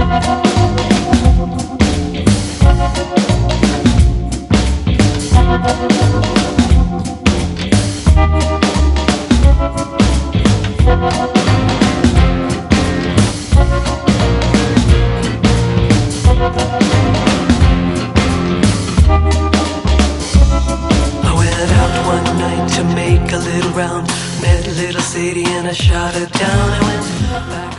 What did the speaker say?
Met a little city and I shot her down and went back.